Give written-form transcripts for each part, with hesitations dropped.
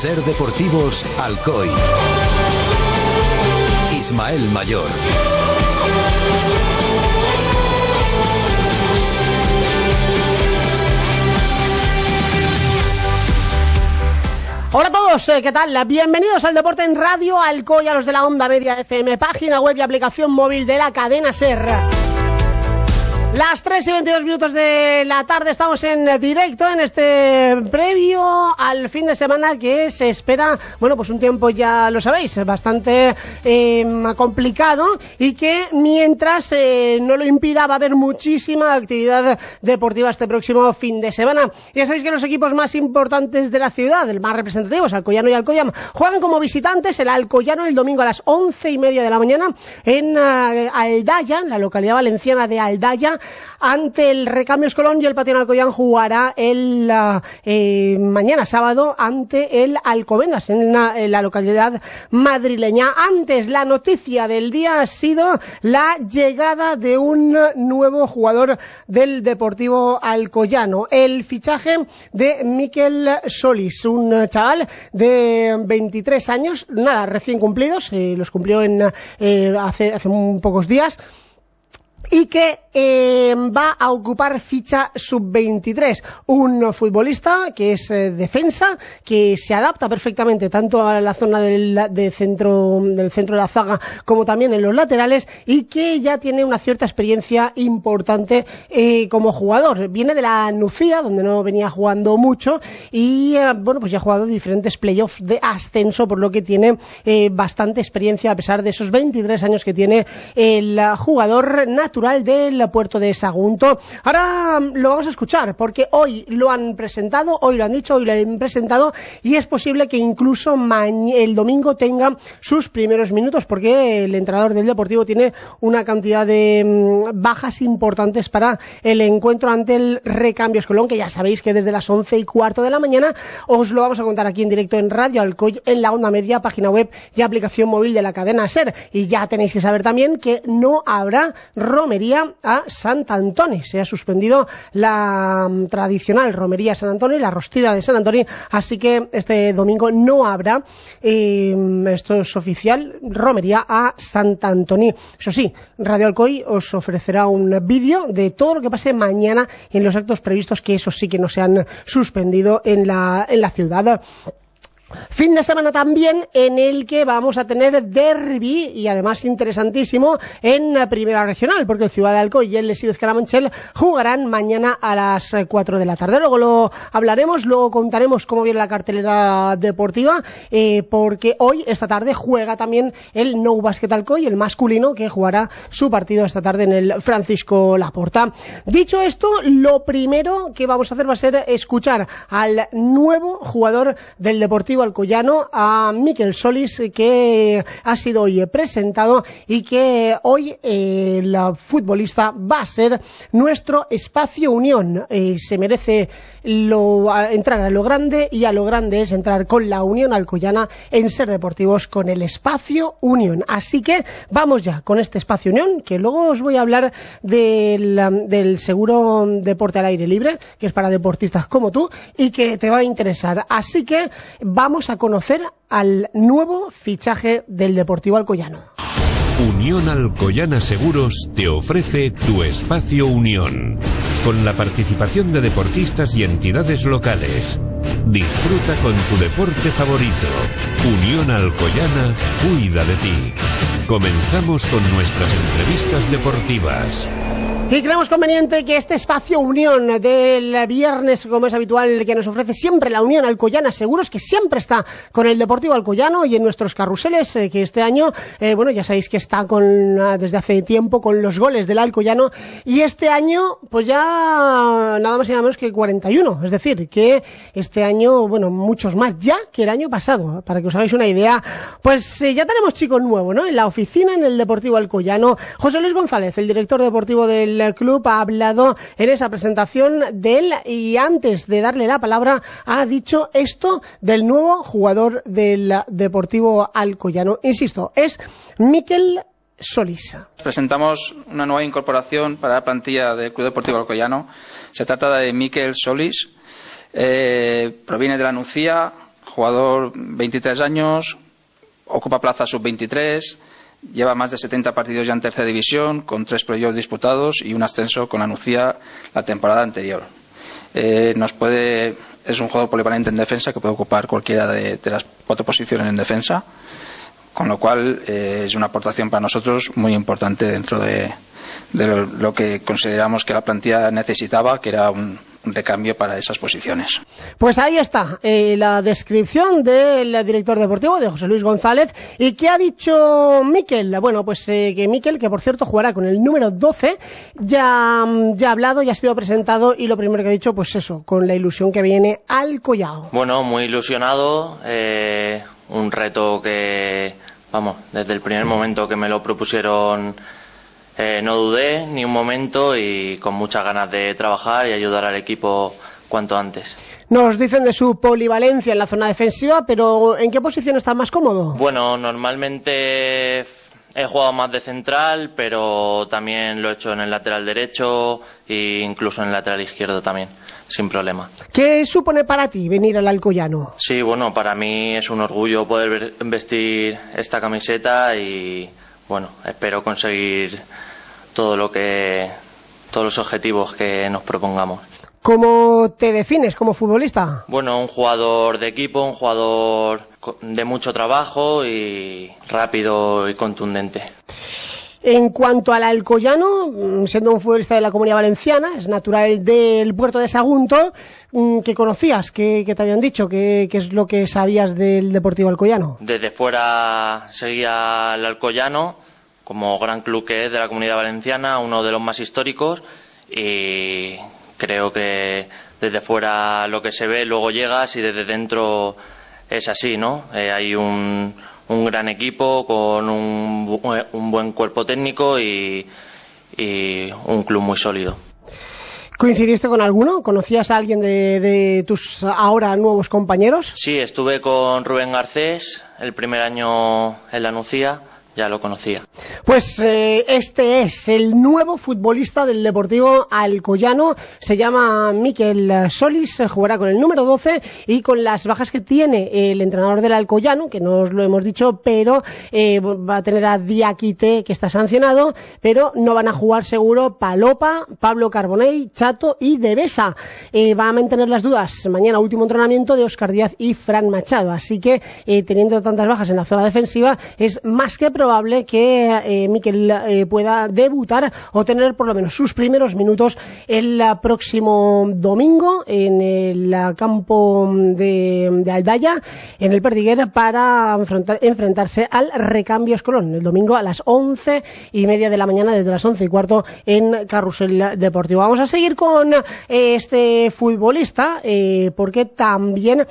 Ser Deportivos Alcoy. Ismael Mayor. Hola a todos, ¿qué tal? Bienvenidos al Deporte en Radio Alcoy, a los de la Onda Media FM, página web y aplicación móvil de la cadena SER. Las 3:22 de la tarde estamos en directo en este previo al fin de semana que se espera, bueno, pues un tiempo, ya lo sabéis, bastante complicado, y que mientras no lo impida va a haber muchísima actividad deportiva este próximo fin de semana. Ya sabéis que los equipos más importantes de la ciudad, el más representativos, Alcoyano y Alcoyam, juegan como visitantes. El Alcoyano el domingo a las 11:30 de la mañana en Aldaya, en la localidad valenciana de Aldaya, ante el Recambios Colón, y el Patión Alcoyán jugará el mañana sábado ante el Alcobendas en la localidad madrileña. Antes, la noticia del día ha sido la llegada de un nuevo jugador del Deportivo Alcoyano, el fichaje de Mikel Solís, un chaval de 23 años, nada, recién cumplidos, los cumplió hace un pocos días, y que va a ocupar ficha sub-23, un futbolista que es defensa, que se adapta perfectamente tanto a la zona del centro de la zaga como también en los laterales, y que ya tiene una cierta experiencia importante como jugador. Viene de la Nucía, donde no venía jugando mucho, y bueno, pues ya ha jugado diferentes playoffs de ascenso, por lo que tiene bastante experiencia a pesar de esos 23 años que tiene el jugador natural del puerto de Sagunto. Ahora lo vamos a escuchar, porque hoy lo han presentado, hoy lo han dicho, hoy lo han presentado, y es posible que incluso el domingo tenga sus primeros minutos, porque el entrenador del Deportivo tiene una cantidad de bajas importantes para el encuentro ante el Recambios Colón, que ya sabéis que desde las 11:15 de la mañana os lo vamos a contar aquí en directo en Radio Alcoy, en la Onda Media, página web y aplicación móvil de la cadena SER. Y ya tenéis que saber también que no habrá romería a Sant Antoni. Se ha suspendido la tradicional romería a Sant Antoni, la rostida de Sant Antoni, así que este domingo no habrá, esto es oficial, romería a Sant Antoni. Eso sí, Radio Alcoy os ofrecerá un vídeo de todo lo que pase mañana en los actos previstos, que eso sí que no se han suspendido en la ciudad. Fin de semana también en el que vamos a tener derbi, y además interesantísimo, en la primera regional, porque el Ciudad de Alcoy y el Lesides Carabanchel jugarán mañana a las 4 de la tarde. Luego lo hablaremos, luego contaremos cómo viene la cartelera deportiva, porque hoy, esta tarde, juega también el Nou Basket Alcoy, el masculino, que jugará su partido esta tarde en el Francisco Laporta. Dicho esto, lo primero que vamos a hacer va a ser escuchar al nuevo jugador del Deportivo Alcoyano, a Mikel Solís, que ha sido hoy presentado, y que hoy el futbolista va a ser nuestro espacio unión. Se merece entrar a lo grande, y a lo grande es entrar con la Unión Alcoyana en Ser Deportivos con el espacio unión. Así que vamos ya con este espacio unión, que luego os voy a hablar del seguro deporte al aire libre, que es para deportistas como tú y que te va a interesar. Así que vamos a conocer al nuevo fichaje del Deportivo Alcoyano. Unión Alcoyana Seguros te ofrece tu espacio Unión, con la participación de deportistas y entidades locales. Disfruta con tu deporte favorito. Unión Alcoyana cuida de ti. Comenzamos con nuestras entrevistas deportivas. Y creemos conveniente que este espacio unión del viernes, como es habitual, que nos ofrece siempre la Unión Alcoyana Seguros, que siempre está con el Deportivo Alcoyano y en nuestros carruseles, que este año, bueno, ya sabéis que está desde hace tiempo con los goles del Alcoyano, y este año, pues ya nada más y nada menos que 41, es decir, que este año, bueno, muchos más ya que el año pasado, para que os hagáis una idea. Pues ya tenemos chicos nuevos, ¿no?, en la oficina, en el Deportivo Alcoyano. José Luis González, el director deportivo del club, ha hablado en esa presentación de él, y antes de darle la palabra ha dicho esto del nuevo jugador del Deportivo Alcoyano. Insisto, es Mikel Solís. Presentamos una nueva incorporación para la plantilla del Club Deportivo Alcoyano. Se trata de Mikel Solís, proviene de la Nucía, jugador 23 años, ocupa plaza sub-23, lleva más de 70 partidos ya en tercera división, con 3 playoffs disputados y un ascenso con la Nucía la temporada anterior. Es un jugador polivalente en defensa que puede ocupar cualquiera de las 4 posiciones en defensa, con lo cual es una aportación para nosotros muy importante dentro de lo que consideramos que la plantilla necesitaba, que era un recambio para esas posiciones. Pues ahí está la descripción del director deportivo, de José Luis González. ¿Y qué ha dicho Mikel? Bueno, pues que Mikel, que por cierto jugará con el número 12, ya ha hablado, ya ha sido presentado, y lo primero que ha dicho, pues eso, con la ilusión que viene al Collao. Bueno, muy ilusionado, un reto que, vamos, desde el primer momento que me lo propusieron no dudé ni un momento, y con muchas ganas de trabajar y ayudar al equipo cuanto antes. Nos dicen de su polivalencia en la zona defensiva, pero ¿en qué posición está más cómodo? Bueno, normalmente he jugado más de central, pero también lo he hecho en el lateral derecho e incluso en el lateral izquierdo también, sin problema. ¿Qué supone para ti venir al Alcoyano? Sí, bueno, para mí es un orgullo poder vestir esta camiseta y, bueno, espero conseguir todos los objetivos que nos propongamos. ¿Cómo te defines como futbolista? Bueno, un jugador de equipo, un jugador de mucho trabajo y rápido y contundente. En cuanto al Alcoyano, siendo un futbolista de la Comunidad Valenciana, es natural del puerto de Sagunto, ¿qué conocías? ¿Qué te habían dicho? ¿Qué es lo que sabías del Deportivo Alcoyano? Desde fuera seguía el Alcoyano como gran club que es de la Comunidad Valenciana, uno de los más históricos, y creo que desde fuera lo que se ve luego llegas, y desde dentro es así, ¿no? Hay un gran equipo con un buen cuerpo técnico y un club muy sólido. ¿Coincidiste con alguno? ¿Conocías a alguien de tus ahora nuevos compañeros? Sí, estuve con Rubén Garcés el primer año en la Nucía. Ya lo conocía. Pues este es el nuevo futbolista del Deportivo Alcoyano. Se llama Mikel Solis, jugará con el número 12 y con las bajas que tiene el entrenador del Alcoyano, que no os lo hemos dicho, pero va a tener a Diakite, que está sancionado, pero no van a jugar seguro Palopa, Pablo Carbonell, Chato y Devesa. Va a mantener las dudas mañana, último entrenamiento de Óscar Díaz y Fran Machado. Así que teniendo tantas bajas en la zona defensiva, es más que probable que Mikel pueda debutar o tener por lo menos sus primeros minutos el próximo domingo en el campo de Aldaya, en el Perdiguer, para enfrentarse al Recambios Colón el domingo a las 11:30 de la mañana, desde las 11:15 en Carrusel Deportivo. Vamos a seguir con este futbolista porque también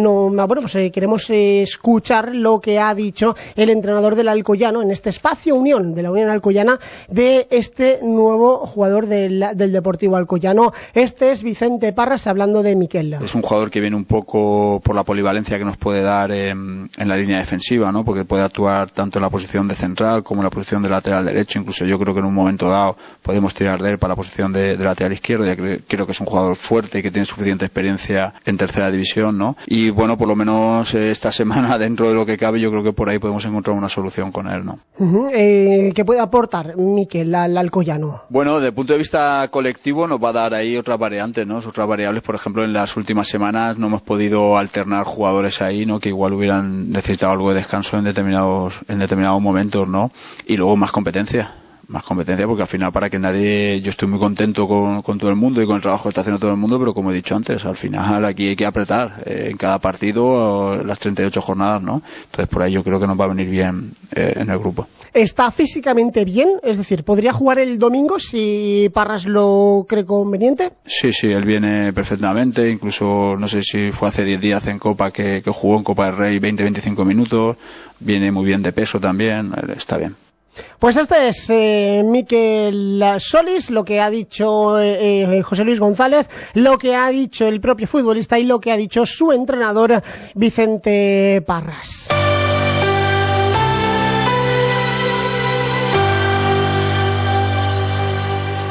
queremos escuchar lo que ha dicho el entrenador del Alcoyano en este espacio Unión de la Unión Alcoyana, de este nuevo jugador del Deportivo Alcoyano. Este es Vicente Parras hablando de Mikel. Es un jugador que viene un poco por la polivalencia que nos puede dar en la línea defensiva, ¿no? Porque puede actuar tanto en la posición de central como en la posición de lateral derecho. Incluso yo creo que en un momento dado podemos tirar de él para la posición de lateral izquierdo, ya que creo que es un jugador fuerte y que tiene suficiente experiencia en tercera división, ¿no? Y bueno, por lo menos esta semana, dentro de lo que cabe, yo creo que por ahí podemos encontrar una solución con él, ¿no? ¿Qué puede aportar Mikel al Alcoyano? Bueno, desde el punto de vista colectivo nos va a dar ahí otras variantes, ¿no? Otras variables. Por ejemplo, en las últimas semanas no hemos podido alternar jugadores ahí, ¿no? Que igual hubieran necesitado algo de descanso en determinados momentos, ¿no? Y luego más competencia, porque al final, para que nadie, yo estoy muy contento con todo el mundo y con el trabajo que está haciendo todo el mundo, pero como he dicho antes, al final aquí hay que apretar en cada partido las 38 jornadas, ¿no? Entonces por ahí yo creo que nos va a venir bien en el grupo. ¿Está físicamente bien? Es decir, ¿podría jugar el domingo si Parras lo cree conveniente? Sí, él viene perfectamente, incluso no sé si fue hace 10 días en Copa que jugó en Copa del Rey 20-25 minutos, viene muy bien de peso también, está bien. Pues este es Mikel Solis, lo que ha dicho José Luis González, lo que ha dicho el propio futbolista y lo que ha dicho su entrenador Vicente Parras.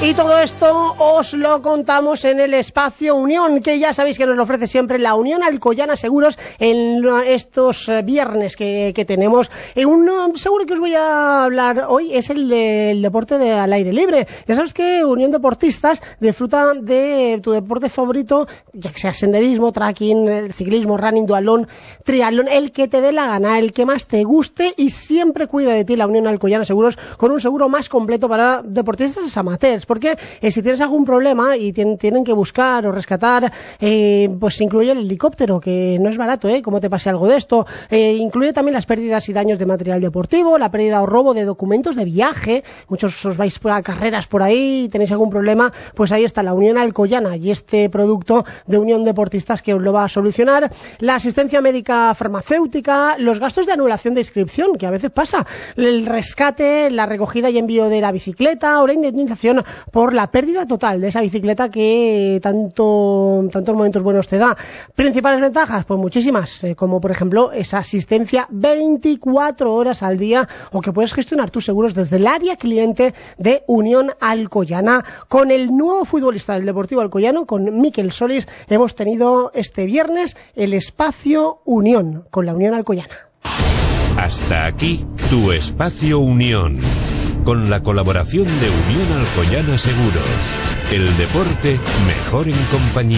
Y todo esto os lo contamos en el Espacio Unión, que ya sabéis que nos lo ofrece siempre la Unión Alcoyana Seguros en estos viernes que tenemos. Un seguro que os voy a hablar hoy es el del deporte al aire libre. Ya sabes que Unión Deportistas disfruta de tu deporte favorito, ya que sea senderismo, trekking, ciclismo, running, dualón, triatlón, el que te dé la gana, el que más te guste, y siempre cuida de ti la Unión Alcoyana Seguros con un seguro más completo para deportistas amateurs. Porque si tienes algún problema y tienen que buscar o rescatar, pues incluye el helicóptero, que no es barato, como te pase algo de esto. Incluye también las pérdidas y daños de material deportivo, la pérdida o robo de documentos de viaje. Muchos os vais a carreras por ahí y tenéis algún problema, pues ahí está la Unión Alcoyana y este producto de Unión Deportistas que os lo va a solucionar. La asistencia médica farmacéutica, los gastos de anulación de inscripción, que a veces pasa, el rescate, la recogida y envío de la bicicleta o la indemnización por la pérdida total de esa bicicleta que tantos momentos buenos te da. Principales ventajas, pues muchísimas, como por ejemplo esa asistencia 24 horas al día, o que puedes gestionar tus seguros desde el área cliente de Unión Alcoyana. Con el nuevo futbolista del Deportivo Alcoyano, con Miquel Solís, hemos tenido este viernes el Espacio Unión con la Unión Alcoyana. Hasta aquí tu Espacio Unión, con la colaboración de Unión Alcoyana Seguros. El deporte mejor en compañía.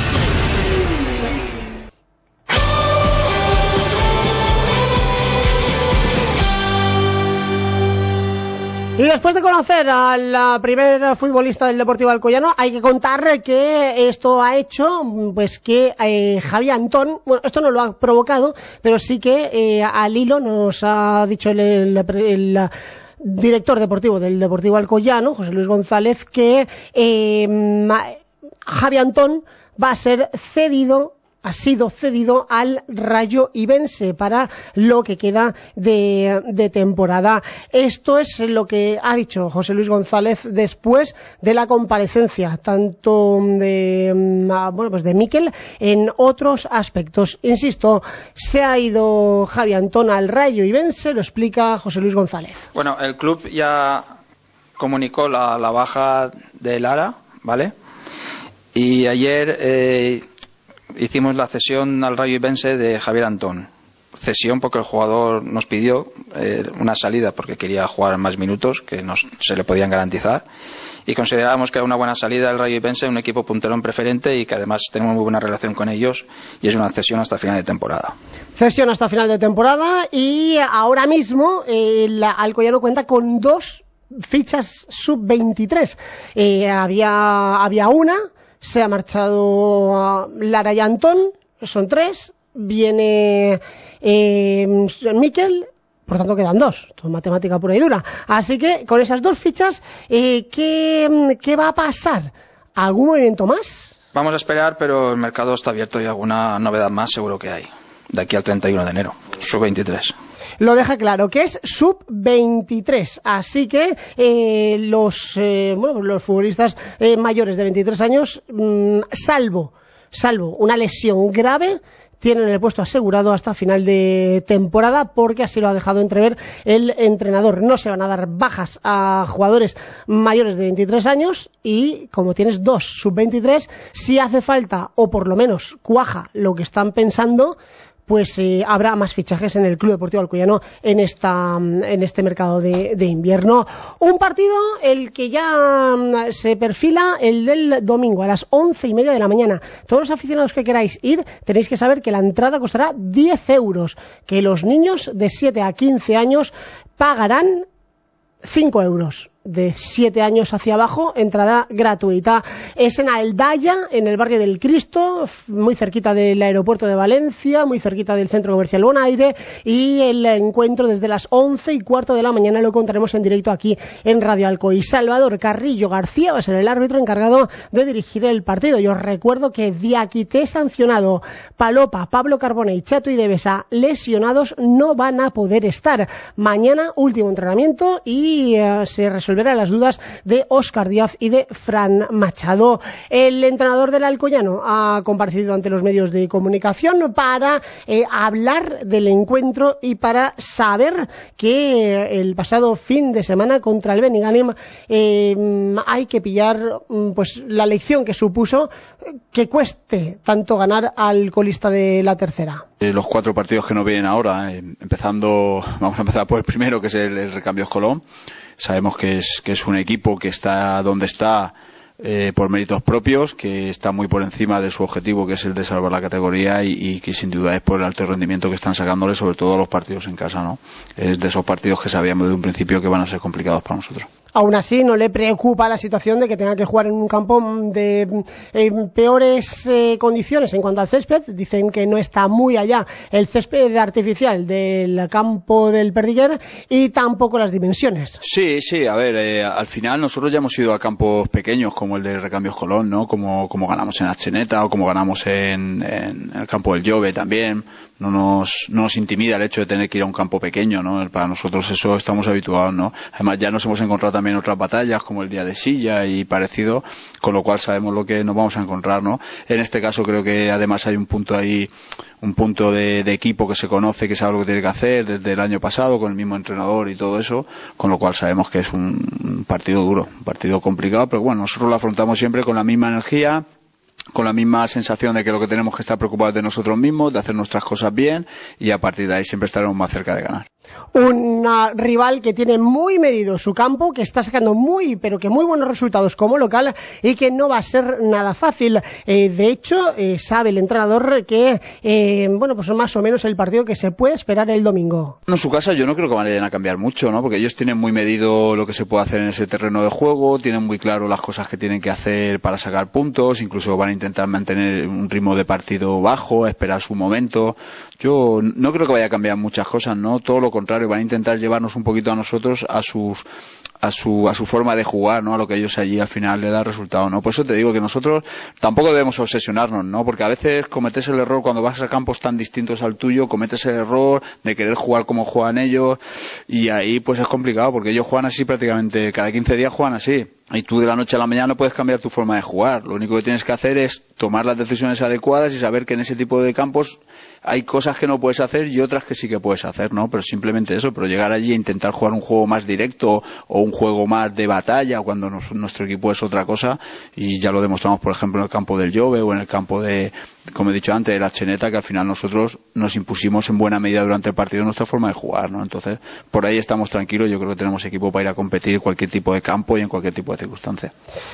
Y después de conocer al primer futbolista del Deportivo Alcoyano, hay que contar que esto ha hecho pues que Javi Antón, bueno, esto no lo ha provocado, pero sí que al hilo nos ha dicho el director deportivo del Deportivo Alcoyano, José Luis González, que Javi Antón va a ser ha sido cedido al Rayo Ibense para lo que queda de temporada. Esto es lo que ha dicho José Luis González después de la comparecencia, tanto de Miquel en otros aspectos. Insisto, se ha ido Javi Antón al Rayo Ibense, lo explica José Luis González. Bueno, el club ya comunicó la baja de Lara, ¿vale? Y ayer hicimos la cesión al Rayo Ibense de Javier Antón. Cesión porque el jugador nos pidió una salida porque quería jugar más minutos que se le podían garantizar, y considerábamos que era una buena salida del Rayo Ibense, un equipo puntero en preferente y que además tenemos muy buena relación con ellos, y es una cesión hasta final de temporada. Cesión hasta final de temporada, y ahora mismo el Alcoyano cuenta con 2 fichas sub-23. Había una, se ha marchado Lara y Antón, son 3, viene Miquel, por tanto quedan 2, todo matemática pura y dura. Así que con esas 2 fichas, ¿qué va a pasar? ¿Algún movimiento más? Vamos a esperar, pero el mercado está abierto y alguna novedad más seguro que hay, de aquí al 31 de enero, sub-23. Lo deja claro, que es sub-23, así que los futbolistas mayores de 23 años, salvo una lesión grave, tienen el puesto asegurado hasta final de temporada, porque así lo ha dejado entrever el entrenador. No se van a dar bajas a jugadores mayores de 23 años, y como tienes 2 sub-23, si hace falta, o por lo menos cuaja lo que están pensando, pues habrá más fichajes en el Club Deportivo Alcoyano en este mercado de invierno. Un partido, el que ya se perfila, el del domingo a las 11:30 de la mañana. Todos los aficionados que queráis ir, tenéis que saber que la entrada costará 10 euros, que los niños de 7 a 15 años pagarán 5 euros. De 7 años hacia abajo, entrada gratuita. Es en Aldaya, en el barrio del Cristo, muy cerquita del aeropuerto de Valencia, muy cerquita del centro comercial Bonaire, y el encuentro desde las 11:15 de la mañana lo contaremos en directo aquí en Radio Alcoy. Salvador Carrillo García va a ser el árbitro encargado de dirigir el partido. Yo os recuerdo que Diakité sancionado, Palopa, Pablo Carbone y Chato y Devesa lesionados no van a poder estar. Mañana último entrenamiento y se resuelve resolverá las dudas de Óscar Díaz y de Fran Machado. El entrenador del Alcoyano ha comparecido ante los medios de comunicación para hablar del encuentro y para saber que el pasado fin de semana contra el Benigànim hay que pillar pues la lección que supuso que cueste tanto ganar al colista de la tercera. Los 4 partidos que nos vienen ahora, vamos a empezar por el primero, que es el Recambios Colón. Sabemos que es un equipo que está donde está por méritos propios, que está muy por encima de su objetivo, que es el de salvar la categoría, y que sin duda es por el alto rendimiento que están sacándole, sobre todo los partidos en casa, ¿no? Es de esos partidos que sabíamos de un principio que van a ser complicados para nosotros. Aún así, no le preocupa la situación de que tenga que jugar en un campo de peores condiciones en cuanto al césped. Dicen que no está muy allá el césped artificial del campo del Perdiguer y tampoco las dimensiones. Sí, a ver, al final nosotros ya hemos ido a campos pequeños como el de Recambios Colón, ¿no? Como ganamos en Atxeneta o como ganamos en el campo del Jove también. No nos intimida el hecho de tener que ir a un campo pequeño, ¿no? Para nosotros eso estamos habituados, ¿no? Además ya nos hemos encontrado también otras batallas como el día de Silla y parecido, con lo cual sabemos lo que nos vamos a encontrar, ¿no? En este caso creo que además hay un punto ahí, un punto de equipo que se conoce, que sabe lo que tiene que hacer desde el año pasado con el mismo entrenador y todo eso, con lo cual sabemos que es un partido duro, un partido complicado, pero bueno, nosotros lo afrontamos siempre con la misma energía, con la misma sensación de que lo que tenemos que estar preocupados de nosotros mismos, de hacer nuestras cosas bien, y a partir de ahí siempre estaremos más cerca de ganar. Un rival que tiene muy medido su campo, que está sacando muy buenos resultados como local y que no va a ser nada fácil. De hecho, sabe el entrenador que pues más o menos el partido que se puede esperar el domingo. En su casa yo no creo que vayan a cambiar mucho, ¿no? Porque ellos tienen muy medido lo que se puede hacer en ese terreno de juego, tienen muy claro las cosas que tienen que hacer para sacar puntos, incluso van a intentar mantener un ritmo de partido bajo, esperar su momento. Yo no creo que vaya a cambiar muchas cosas, ¿no? Todo lo contrario, van a intentar llevarnos un poquito a nosotros a su forma de jugar, ¿no? A lo que ellos allí al final le da resultado, ¿no? Por eso te digo que nosotros tampoco debemos obsesionarnos, ¿no? Porque a veces cometes el error cuando vas a campos tan distintos al tuyo, cometes el error de querer jugar como juegan ellos, y ahí pues es complicado porque ellos juegan así prácticamente cada 15 días, juegan así. Y tú de la noche a la mañana no puedes cambiar tu forma de jugar. Lo único que tienes que hacer es tomar las decisiones adecuadas y saber que en ese tipo de campos hay cosas que no puedes hacer y otras que sí que puedes hacer, ¿no? Pero simplemente eso, pero llegar allí e intentar jugar un juego más directo o un juego más de batalla cuando nuestro equipo es otra cosa, y ya lo demostramos por ejemplo en el campo del Jove o en el campo de, como he dicho antes, de la Atxeneta, que al final nosotros nos impusimos en buena medida durante el partido nuestra forma de jugar, ¿no? Entonces, por ahí estamos tranquilos. Yo creo que tenemos equipo para ir a competir en cualquier tipo de campo y en cualquier tipo de circunstancia.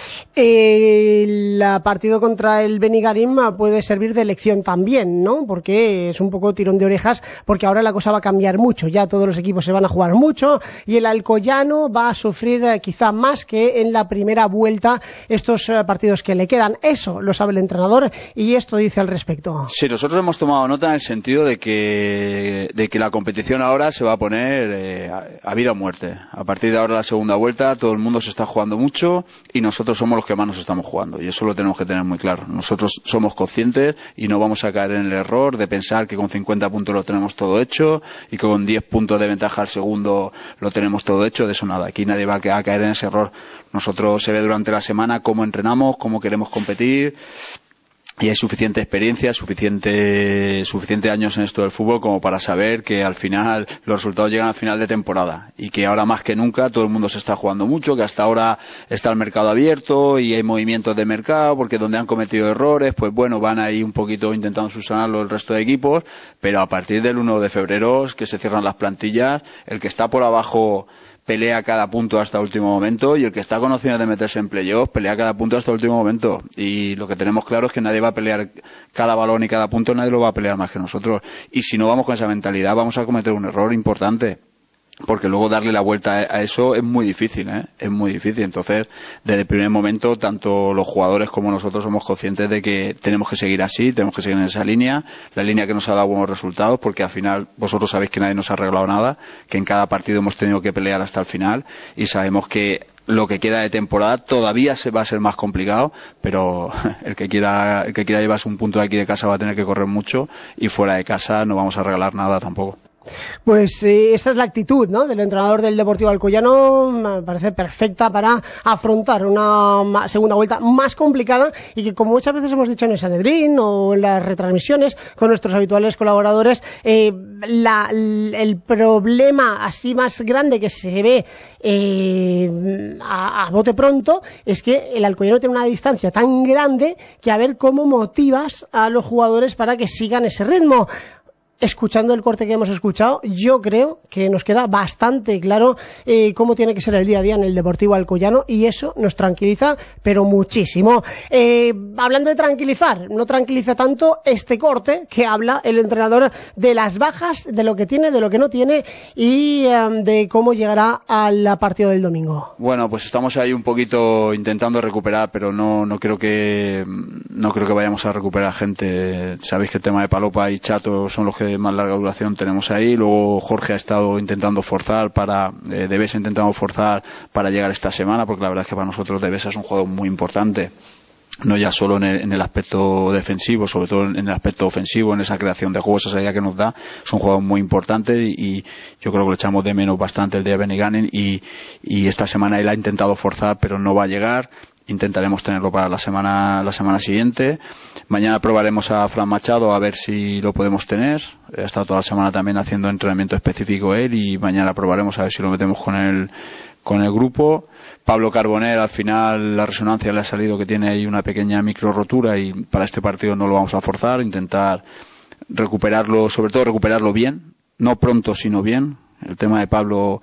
El partido contra el Benigànim puede servir de lección también, ¿no? Porque es un poco tirón de orejas, porque ahora la cosa va a cambiar mucho, ya todos los equipos se van a jugar mucho y el Alcoyano va a sufrir quizá más que en la primera vuelta estos partidos que le quedan. Eso lo sabe el entrenador y esto dice al respecto. Sí, nosotros hemos tomado nota en el sentido de que la competición ahora se va a poner a vida o muerte. A partir de ahora, la segunda vuelta, todo el mundo se está jugando mucho y nosotros somos los que más nos estamos jugando, y eso lo tenemos que tener muy claro. Nosotros somos conscientes y no vamos a caer en el error de pensar que con 50 puntos lo tenemos todo hecho y que con 10 puntos de ventaja al segundo lo tenemos todo hecho. De eso nada, aquí nadie va a caer en ese error. Nosotros se ve durante la semana cómo entrenamos, cómo queremos competir, y hay suficiente experiencia, suficiente años en esto del fútbol como para saber que al final los resultados llegan al final de temporada, y que ahora más que nunca todo el mundo se está jugando mucho, que hasta ahora está el mercado abierto y hay movimientos de mercado, porque donde han cometido errores, pues bueno, van ahí un poquito intentando subsanarlo el resto de equipos, pero a partir del 1 de febrero, que se cierran las plantillas, el que está por abajo pelea cada punto hasta el último momento, y el que está con opciones de meterse en playoff pelea cada punto hasta el último momento, y lo que tenemos claro es que nadie va a pelear cada balón y cada punto, nadie lo va a pelear más que nosotros, y si no vamos con esa mentalidad vamos a cometer un error importante, porque luego darle la vuelta a eso es muy difícil, es muy difícil. Entonces, desde el primer momento, tanto los jugadores como nosotros somos conscientes de que tenemos que seguir así, tenemos que seguir en esa línea, la línea que nos ha dado buenos resultados, porque al final vosotros sabéis que nadie nos ha regalado nada, que en cada partido hemos tenido que pelear hasta el final, y sabemos que lo que queda de temporada todavía se va a ser más complicado, pero el que quiera llevarse un punto de aquí de casa va a tener que correr mucho, y fuera de casa no vamos a regalar nada tampoco. Pues esa es la actitud, ¿no?, del entrenador del Deportivo Alcoyano. Me parece perfecta para afrontar una segunda vuelta más complicada y que, como muchas veces hemos dicho en el Sanedrín o en las retransmisiones con nuestros habituales colaboradores, el problema así más grande que se ve a bote pronto es que el Alcoyano tiene una distancia tan grande que a ver cómo motivas a los jugadores para que sigan ese ritmo. Escuchando el corte que hemos escuchado, yo creo que nos queda bastante claro cómo tiene que ser el día a día en el Deportivo Alcoyano, y eso nos tranquiliza, pero muchísimo. Hablando de tranquilizar, no tranquiliza tanto este corte que habla el entrenador de las bajas, de lo que tiene, de lo que no tiene y de cómo llegará al partido del domingo. Bueno, pues estamos ahí un poquito intentando recuperar, pero no creo que vayamos a recuperar gente. Sabéis que el tema de Palopa y Chato son los que más larga duración tenemos ahí. Luego Jorge ha estado intentando forzar Devesa intentando forzar para llegar esta semana, porque la verdad es que para nosotros Devesa es un jugador muy importante, no ya solo en el aspecto defensivo, sobre todo en el aspecto ofensivo, en esa creación de juegos, esa idea que nos da. Es un jugador muy importante y yo creo que lo echamos de menos bastante el día de Benigànim, y esta semana él ha intentado forzar, pero no va a llegar. Intentaremos tenerlo para la semana siguiente. Mañana probaremos a Fran Machado a ver si lo podemos tener. Ha estado toda la semana también haciendo entrenamiento específico él, y mañana probaremos a ver si lo metemos con el grupo. Pablo Carbonell, al final la resonancia le ha salido que tiene ahí una pequeña micro rotura, y para este partido no lo vamos a forzar, intentar recuperarlo, sobre todo recuperarlo bien, no pronto sino bien. El tema de Pablo,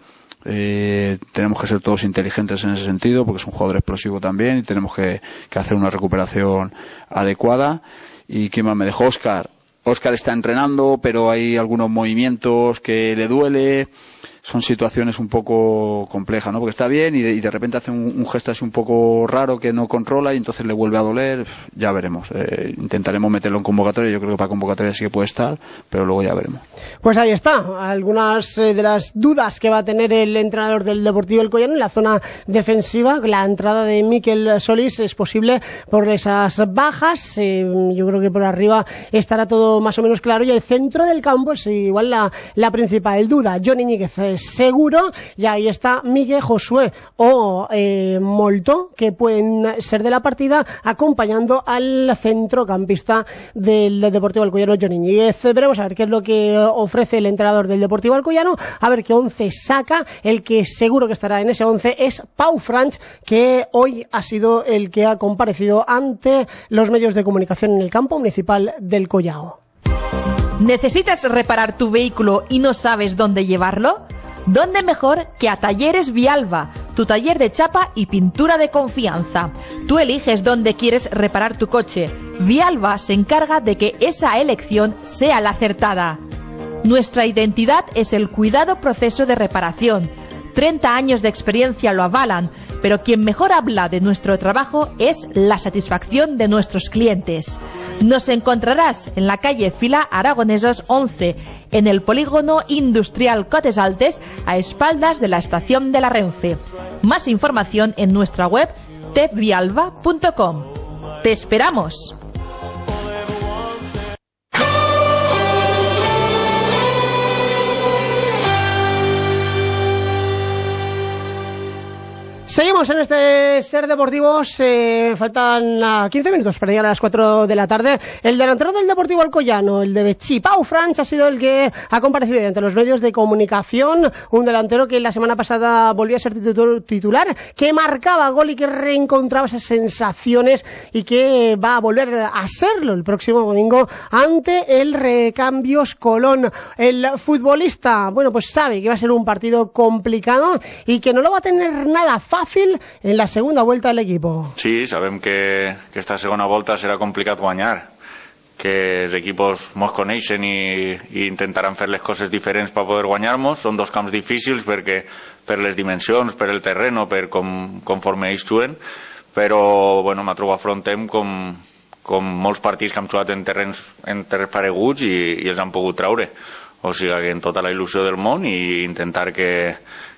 tenemos que ser todos inteligentes en ese sentido, porque es un jugador explosivo también, y tenemos que hacer una recuperación adecuada. ¿Y quién más me dejó? Óscar está entrenando, pero hay algunos movimientos que le duele. Son situaciones un poco complejas, ¿no? Porque está bien y de repente hace un gesto así un poco raro que no controla, y entonces le vuelve a doler. Ya veremos. Intentaremos meterlo en convocatoria. Yo creo que para convocatoria sí que puede estar, pero luego ya veremos. Pues ahí está. Algunas de las dudas que va a tener el entrenador del Deportivo Alcoyano en la zona defensiva. La entrada de Mikel Solís es posible por esas bajas. Yo creo que por arriba estará todo más o menos claro, y el centro del campo es igual la principal duda. Johnny Ñíguez seguro, y ahí está Miguel Josué o Molto, que pueden ser de la partida, acompañando al centrocampista del Deportivo Alcoyano, Johnny Ñíguez. Veremos a ver qué es lo que ofrece el entrenador del Deportivo Alcoyano, a ver qué 11 saca. El que seguro que estará en ese 11 es Pau Franch, que hoy ha sido el que ha comparecido ante los medios de comunicación en el campo municipal del Collao. ¿Necesitas reparar tu vehículo y no sabes dónde llevarlo? ¿Dónde mejor que a Talleres Vialba, tu taller de chapa y pintura de confianza? Tú eliges dónde quieres reparar tu coche. Vialba se encarga de que esa elección sea la acertada. Nuestra identidad es el cuidado proceso de reparación. 30 años de experiencia lo avalan, pero quien mejor habla de nuestro trabajo es la satisfacción de nuestros clientes. Nos encontrarás en la calle Fila Aragonesos 11, en el polígono industrial Cotes Altes, a espaldas de la estación de la Renfe. Más información en nuestra web tepvialba.com. ¡Te esperamos! Seguimos en este Ser Deportivos. Faltan 15 minutos para llegar a las 4 de la tarde. El delantero del Deportivo Alcoyano, el de Betxí, Pau Franch, ha sido el que ha comparecido ante los medios de comunicación. Un delantero que la semana pasada volvió a ser titular, que marcaba gol y que reencontraba esas sensaciones, y que va a volver a serlo el próximo domingo ante el Recambios Colón. El futbolista, bueno, pues sabe que va a ser un partido complicado y que no lo va a tener nada fácil en la segunda vuelta del equipo. Sí, sabem que esta segona volta serà complicat guanyar, que els equipos mos coneixen i intentaran fer les coses diferents per poder guanyar-nos. Són dos camps difícils perquè per les dimensions, per el terreno, per conforme ells juguen, però bueno, nosaltres ho afrontem com molts partits que hem jugat en terrenys pareguts i els han pogut traure. O sigui que en tota la il·lusió del món, i intentar que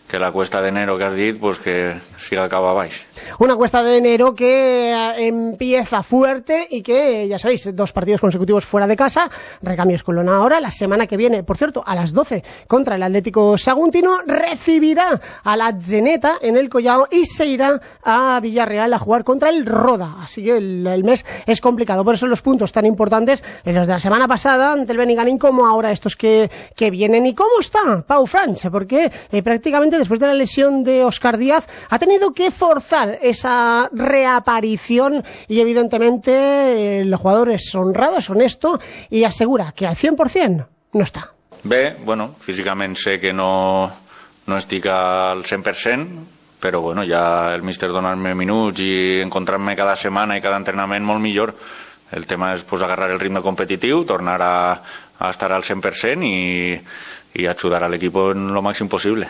la cuesta de enero que has dit pues que siga cap a baix. Una cuesta de enero que empieza fuerte y que, ya sabéis, 2 partidos consecutivos fuera de casa, recambios con Lona ahora, la semana que viene, por cierto, a las 12 contra el Atlético Saguntino, recibirá a la Zeneta en el Collao y se irá a Villarreal a jugar contra el Roda, así que el mes es complicado, por eso los puntos tan importantes en los de la semana pasada ante el Benigànim como ahora estos que vienen. ¿Y cómo está Pau Franch? Porque prácticamente después de la lesión de Óscar Díaz ha tenido que forzar esa reaparición y evidentemente el jugador es honrado, es honesto y asegura que al 100% no está. Bé, bueno, físicament sé que no estic al 100%, però bueno, ja el míster donar-me minuts i encontrar-me cada setmana i cada entrenament molt millor. El tema és pues, agarrar el ritme competitiu, tornar a estar al 100% y ayudar al equipo en lo máximo posible.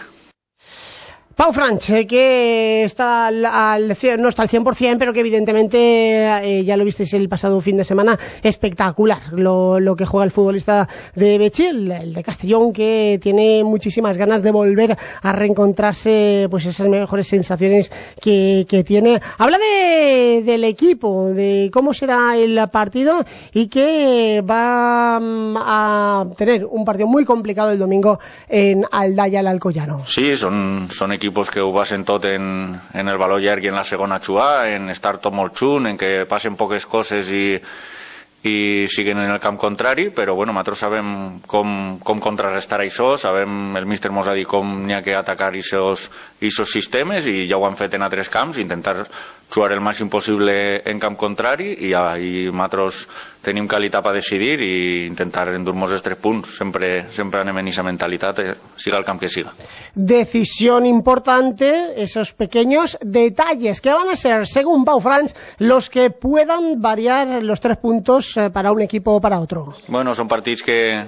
Pau Franch, que está no está al 100%, pero que evidentemente, ya lo visteis el pasado fin de semana, espectacular lo que juega el futbolista de Betxí, el de Castellón, que tiene muchísimas ganas de volver a reencontrarse pues esas mejores sensaciones que tiene. Habla del equipo, de cómo será el partido y que va a tener un partido muy complicado el domingo en Aldaya, el Alcoyano. Sí, son equipos que ho basen tot en el valor llarg i en la segona jugada, en estar tot molt xunt, en que passen poques coses i siguen en el camp contrari, però bueno, nosaltres sabem com contrarrestar això, sabem, el míster mos ha dit com n'hi ha que atacar aquests sistemes i ja ho han fet en altres camps, intentar jugar el màxim possible en camp contrari i nosaltres tenim qualitat per decidir i intentar endur-nos els 3 punts, sempre anem en aquesta mentalitat, siga el camp que siga. Decisión importante, esos pequeños detalles que van a ser, según Pau Franch, los que puedan variar los 3 puntos para un equipo o para otro. Bueno, són partits que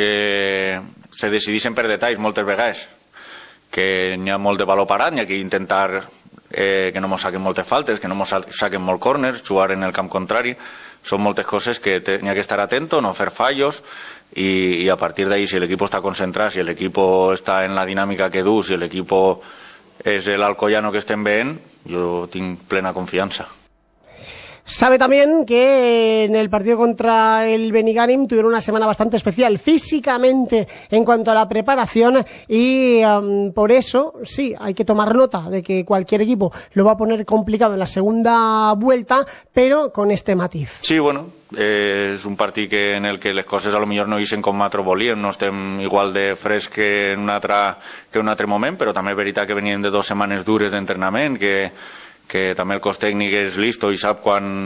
se decideixen per detalls moltes vegades, que n'hi ha molt de valor parat, n'hi ha que intentar que no mos saquen moltes faltes, que no mos saquen molt corners, jugar en el camp contrari. Són moltes coses que n'hi ha que estar atento, no fer fallos i a partir d'ahí, si l'equip està concentrat, si l'equip està en la dinàmica que du, si l'equip és l'Alcoyano que estem veient, jo tinc plena confiança. Sabe también que en el partido contra el Benigànim tuvieron una semana bastante especial físicamente en cuanto a la preparación y por eso sí, hay que tomar nota de que cualquier equipo lo va a poner complicado en la segunda vuelta, pero con este matiz. Sí, bueno, és un partit en el que les coses a lo millor no ixen com nosaltres volíem, no estem igual de fresc que en un altre moment, però també és veritat que venien de 2 setmanes dures d'entrenament, que també el cos tècnic és listo i sap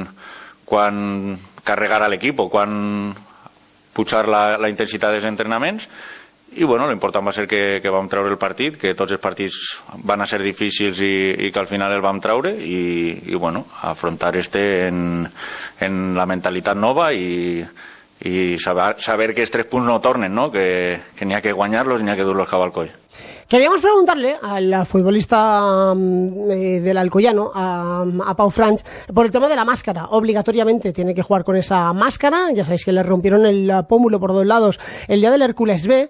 quan carregar a l'equip, quan pujar la intensitat dels entrenaments i bueno, l'important va ser que vam treure el partit, que tots els partits van a ser difícils i que al final el vam treure i bueno, afrontar en la mentalitat nova i saber que els 3 punts no tornen, no? Que n'hi ha que guanyar-los i n'hi ha que dur-los cap al coll. Queríamos preguntarle al futbolista del Alcoyano, a Pau Franch, por el tema de la máscara. Obligatoriamente tiene que jugar con esa máscara. Ya sabéis que le rompieron el pómulo por 2 lados el día del Hércules B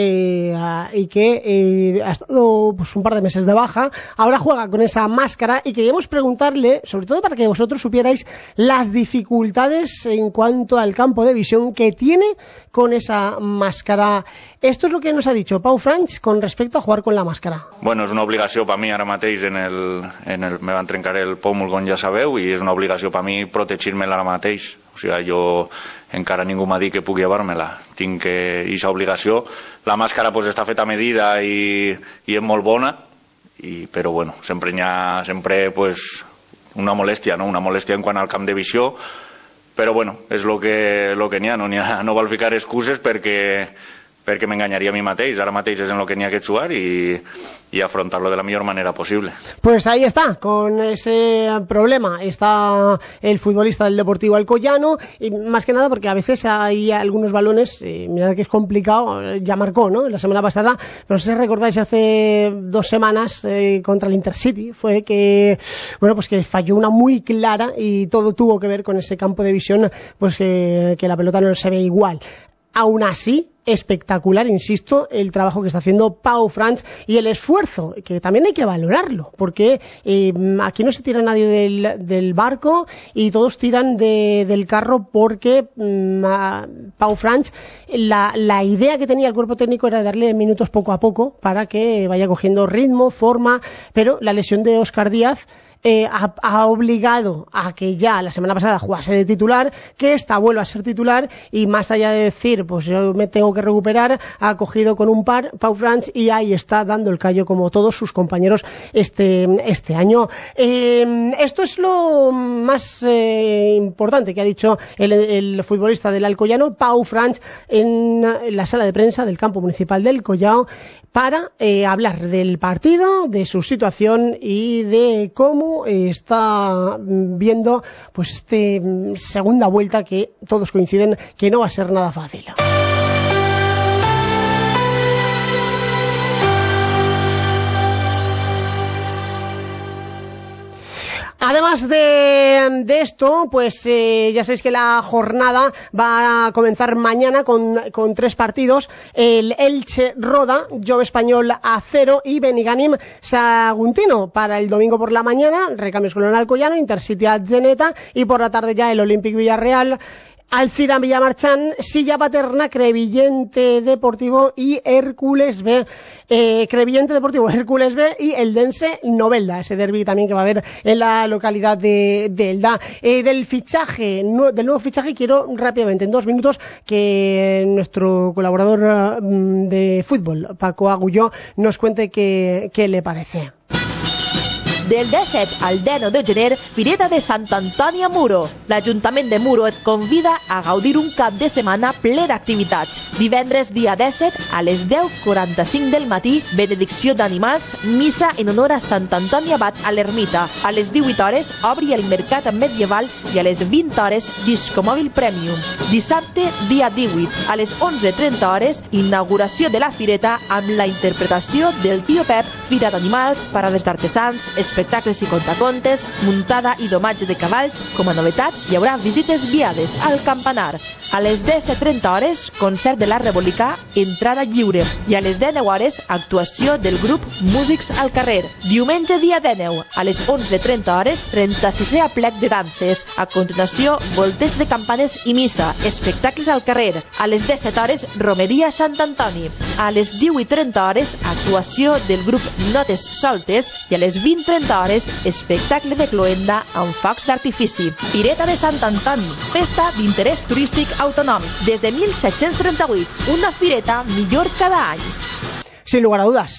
y que ha estado pues, un par de meses de baja. Ahora juega con esa máscara y queríamos preguntarle, sobre todo para que vosotros supierais las dificultades en cuanto al campo de visión que tiene con esa máscara. Esto es lo que nos ha dicho Pau Franch con respecto a jugar con la màscara. Bueno, és una obligació per mi ara mateix me van trencar el pòmul, com ja sabeu, i és una obligació per mi protegir-me-la ara mateix. O sigui, jo encara ningú m'ha dit que pugui llevar-me-la. Tinc aquesta obligació. La màscara pues, està feta a medida i és molt bona, però bueno, sempre hi ha pues, una molèstia, no? Una molèstia en quant al camp de visió, però bueno, és el que n'hi ha. No val ficar excuses perquè m'enganyaria a mi mateix. Ara mateix és en el que n'hi ha que jugar y afrontarlo de la mejor manera posible. Pues ahí está, con ese problema está el futbolista del Deportivo Alcoyano, y más que nada porque a veces hay algunos balones, mirad que es complicado, ya marcó, ¿no? La semana pasada, no sé si recordáis hace 2 semanas contra el Intercity, fue que, bueno, pues que falló una muy clara y todo tuvo que ver con ese campo de visión, pues que la pelota no se ve igual. Aún así, espectacular, insisto, el trabajo que está haciendo Pau Franch y el esfuerzo, que también hay que valorarlo, porque aquí no se tira nadie del barco y todos tiran del carro, porque Pau Franch, la idea que tenía el cuerpo técnico era darle minutos poco a poco para que vaya cogiendo ritmo, forma, pero la lesión de Óscar Díaz ha obligado a que ya la semana pasada jugase de titular, que esta vuelva a ser titular, y más allá de decir, pues yo me tengo que recuperar, ha cogido con un par Pau Franch y ahí está dando el callo como todos sus compañeros este año. Esto es lo más importante que ha dicho el futbolista del Alcoyano, Pau Franch, en la sala de prensa del campo municipal del Collao, para hablar del partido, de su situación y de cómo está viendo pues segunda vuelta, que todos coinciden que no va a ser nada fácil. Además de esto, pues ya sabéis que la jornada va a comenzar mañana con 3 partidos: el Elche Roda, Jove Español A0 y Benigànim Saguntino. Para el domingo por la mañana, recambios con el Alcoyano, Intercity Atzeneta, y por la tarde ya el Olímpic Villarreal, Alcira Villamarchán, Silla Paterna, Crevillente Deportivo y Hércules B. Crevillente Deportivo, Hércules B y Eldense Novelda, ese derbi también que va a haber en la localidad de Elda. Del nuevo fichaje, quiero rápidamente, en 2 minutos, que nuestro colaborador de fútbol, Paco Agulló, nos cuente qué le parece. Del 17 al 19 de gener, Fireta de Sant Antoni a Muro. L'Ajuntament de Muro et convida a gaudir un cap de setmana ple d'activitats. Divendres, dia 17, a les 10:45 del matí, benedicció d'animals, missa en honor a Sant Antoni Abat a l'Ermita. A les 18 hores, obri el mercat medieval i a les 20 hores, discomòbil premium. Dissabte, dia 18, a les 11:30 hores, inauguració de la Fireta amb la interpretació del Tio Pep, Fira d'Animals, parades d'artesans, espectacles i contacontes, muntada i domatge de cavalls. Com a novetat, hi haurà visites guiades al campanar. A les 10:30 hores, concert de l'Art Republicà, entrada lliure. I a les 19 hores, actuació del grup Músics al Carrer. Diumenge, dia 19, a les 11:30 hores, 36è aplec de danses. A continuació, volteig de campanes i missa, espectacles al carrer. A les 17 hores, romeria a Sant Antoni. A les 18:30 hores, actuació del grup Notes Soltes, i a les 20:30 hores, espectacle de cloenda amb focs d'artifici. Fireta de Sant Antoni, festa d'interès turístic autonòmic. Des de 1738, una fireta millor cada any. Sin lugar a dudas,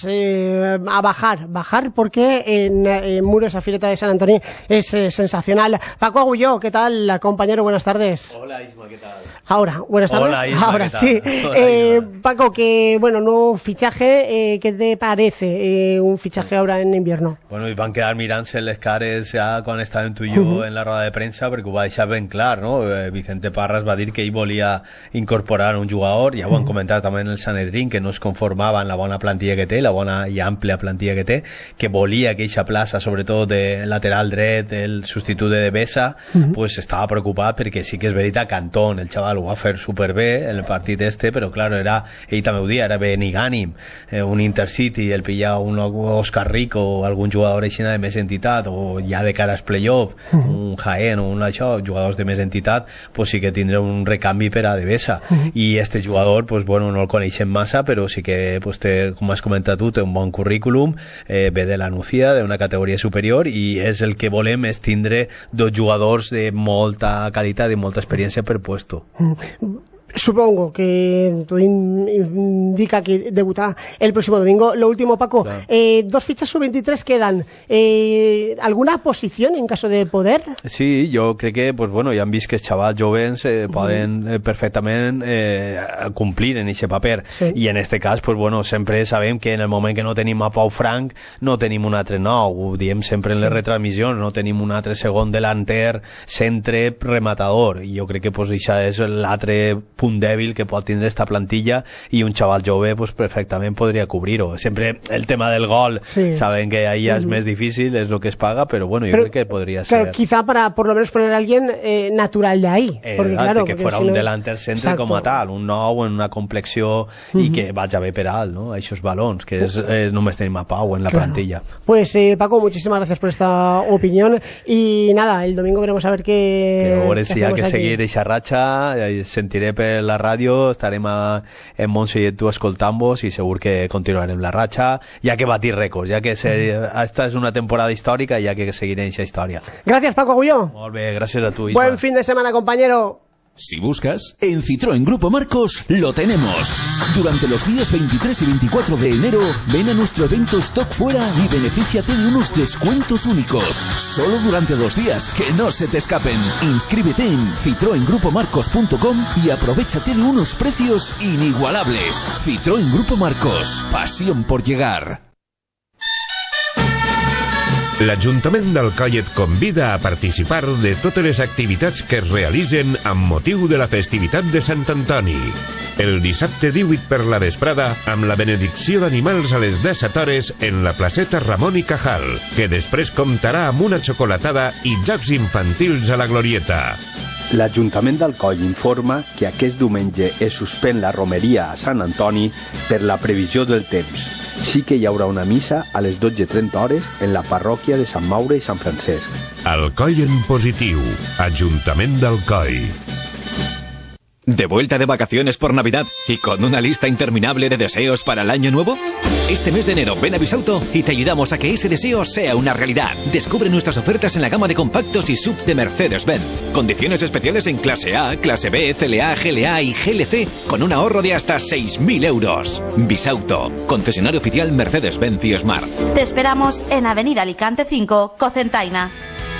a bajar, porque en Muro esa Fireta de Sant Antoni es sensacional. Paco Agulló, ¿qué tal, compañero? Buenas tardes. Hola, Isma, ¿qué tal? Ahora, buenas tardes. Hola, Isma, ahora ¿qué tal? sí. Hola, Paco, que bueno, nuevo fichaje, ¿qué te parece un fichaje ahora en invierno? Bueno, i van quedar mirant-se les cares ja quan estàvem tu i jo en la roda de premsa, perquè ho va deixar ben clar, no? Vicente Parras va dir que ell volia incorporar un jugador, ja ho han comentat també en el Sanedrín, que no es conformava en la bona plantilla que té, la bona i àmplia plantilla que té, que volia que eixa plaça, sobretot de lateral dret, el substitut de Besa, pues estava preocupat, perquè sí que és veritat, Cantón, el xaval ho va fer superbé en el partit este, però claro, ell també ho dia, era Benigànim, un Intercity, el pillar un Oscar Rico o algun jugador així de més entitat, o ja de cara als play-off, un Jaén o un això, jugadors de més entitat, pues sí que tindrà un recanvi per a de Besa. I este jugador, pues bueno, no el coneixem massa, però sí que pues, té, com has comentat tu, té un bon currículum, ve de la Nucía, d'una categoria superior, i és el que volem, és tindre 2 jugadors de molta qualitat i molta experiència per puesto. Supongo que todo indica que debutará el próximo domingo. Lo último, Paco, claro. 2 fichas sub-23 quedan. ¿Alguna posición en caso de poder? Sí, jo crec que pues, bueno, ja han vist que els xavals jovens poden perfectament complir en aquest paper. Sí. I en este cas, pues, bueno, sempre sabem que en el moment que no tenim a Pau Franch, no tenim un altre nou. Ho diem sempre en les retransmissions, no tenim un altre segon delanter, centre, rematador. I jo crec que pues, això és l'altre punt dèbil que pot tindre esta plantilla, i un xaval jove pues, perfectament podria cobrir-ho. Sempre el tema del gol, saben que ahí ja és més difícil, és lo que es paga, però bueno, yo creo que podría ser. Claro, quizá para por lo menos poner a alguien natural de ahí. Porque, claro, que fuera un delanter centre com a tal, un nou en una complexió i que vaya bé per alt, ¿no? A esos balons, que només tenim a Pau en la plantilla. Pues Paco, muchísimas gracias por esta opinión y nada, el domingo veremos a ver qué ahora si hay que seguir esa racha, sentiré per la ràdio, estarem en Montse i tu escoltant-vos i segur que continuarem la ratxa, ja que batir rècords, ja que esta és una temporada històrica, ja que seguiré esa història. Gracias, Paco Agulló. Molt bé, gràcies a tu, Isma. Buen fin de semana, compañero. Si buscas, en Citroën Grupo Marcos lo tenemos. Durante los días 23 y 24 de enero, ven a nuestro evento Stock Fuera y benefíciate de unos descuentos únicos. Solo durante 2 días, que no se te escapen. Inscríbete en citroengrupomarcos.com y aprovechate de unos precios inigualables. Citroën Grupo Marcos, pasión por llegar. L'Ajuntament d'Alcoi et convida a participar de totes les activitats que es realitzen amb motiu de la festivitat de Sant Antoni. El dissabte 18 per la vesprada, amb la benedicció d'animals a les 17 hores en la placeta Ramon i Cajal, que després comptarà amb una xocolatada i jocs infantils a la Glorieta. L'Ajuntament d'Alcoi informa que aquest diumenge es suspèn la romeria a Sant Antoni per la previsió del temps. Sí que hi haurà una missa a les 12:30 hores en la parròquia de Sant Maure i Sant Francesc. Alcoi en positiu. Ajuntament d'Alcoi. ¿De vuelta de vacaciones por Navidad y con una lista interminable de deseos para el año nuevo? Este mes de enero ven a Bisauto y te ayudamos a que ese deseo sea una realidad. Descubre nuestras ofertas en la gama de compactos y SUV de Mercedes-Benz. Condiciones especiales en clase A, clase B, CLA, GLA y GLC con un ahorro de hasta 6.000 euros. Bisauto, concesionario oficial Mercedes-Benz y Smart. Te esperamos en Avenida Alicante 5, Cocentaina.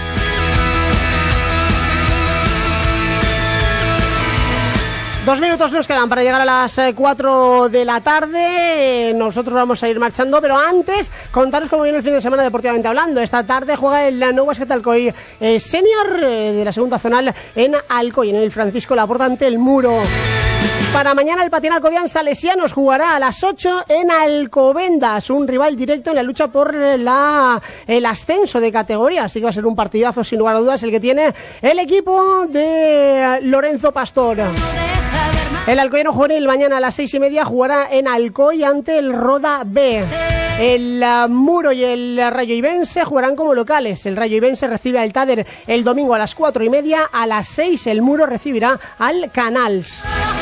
2 minutos nos quedan para llegar a las 4 de la tarde. Nosotros vamos a ir marchando, pero antes contaros cómo viene el fin de semana deportivamente hablando. Esta tarde juega el Nou Básquet Alcoy Senior de la segunda zonal en Alcoy, en el Francisco Laporta ante el Muro. Para mañana el Patín Alcobian Salesianos jugará a las 8 en Alcobendas, un rival directo en la lucha por el ascenso de categoría, así que va a ser un partidazo sin lugar a dudas el que tiene el equipo de Lorenzo Pastor. El Alcoyano juvenil mañana a las 6:30 jugará en Alcoy ante el Roda B. El Muro y el Rayo Ibense jugarán como locales. El Rayo Ibense recibe al Tader el domingo a las 4:30. A las 6 el Muro recibirá al Canals.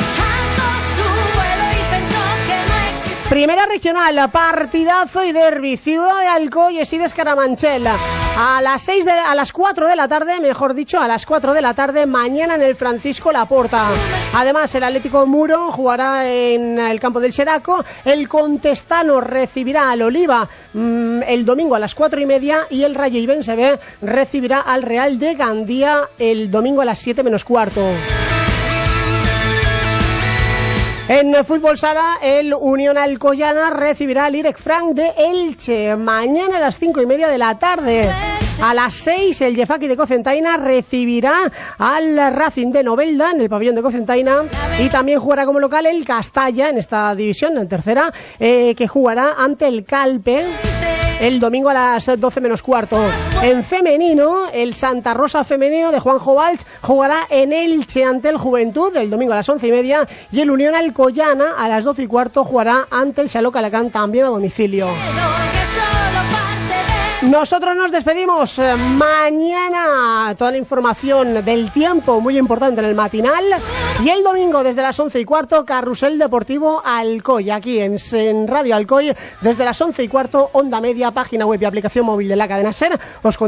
Primera regional, partidazo y derbi, Ciudad de Alcoy, Esides Carabanchel. A las 4 de la tarde, mejor dicho, a las 4 de la tarde, mañana en el Francisco Laporta. Además, el Atlético Muro jugará en el campo del Xeraco. El Contestano recibirá al Oliva el domingo a las 4:30 y el Rayo Ibense B recibirá al Real de Gandía el domingo a las 7 menos cuarto. En fútbol sala, el Unión Alcoyana recibirá al Irec Frank de Elche mañana a las 5:30 de la tarde. A las 6 el Jefaki de Cocentaina recibirá al Racing de Novelda en el pabellón de Cocentaina, y también jugará como local el Castalla en esta división, en tercera, que jugará ante el Calpe el domingo a las 12 menos cuarto. En femenino, el Santa Rosa femenino de Juanjo Valls jugará en Elche ante el Juventud el domingo a las 11:30, y el Unión Alcoyana a las 12:15 jugará ante el Xaloc Alacant también a domicilio. Nosotros nos despedimos. Mañana toda la información del tiempo muy importante en el matinal, y el domingo desde las 11:15 Carrusel Deportivo Alcoy, aquí en Radio Alcoy desde las 11:15, Onda Media, página web y aplicación móvil de la cadena SER. Os